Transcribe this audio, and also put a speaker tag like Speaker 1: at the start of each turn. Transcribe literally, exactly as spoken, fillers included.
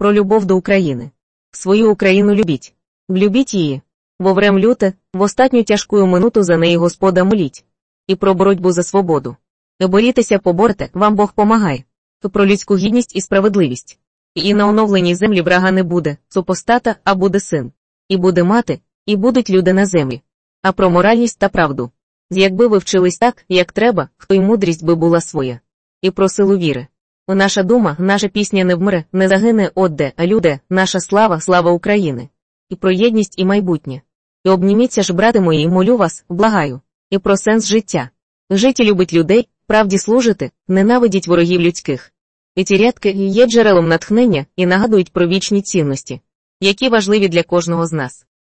Speaker 1: про любов до України. Свою Україну любіть. Влюбіть її. Воврем люте, в остатню тяжкую минуту за неї Господа моліть. І про боротьбу за свободу. Борітеся, поборте, вам Бог помагає. Про людську гідність і справедливість. І на оновленій землі врага не буде, супостата, а буде син. І буде мати, і будуть люди на землі. А про моральність та правду. Якби ви вчились так, як треба, то й мудрість би була своя. І про силу віри. Наша дума, наша пісня не вмре, не загине одде, а люде, наша слава, слава України. І про єдність і майбутнє. І обніміться ж, брати мої, молю вас, благаю. І про сенс життя. Життя любить людей, правді служити, ненавидіть ворогів людських. І ці рядки є джерелом натхнення і нагадують про вічні цінності, які важливі для кожного з нас.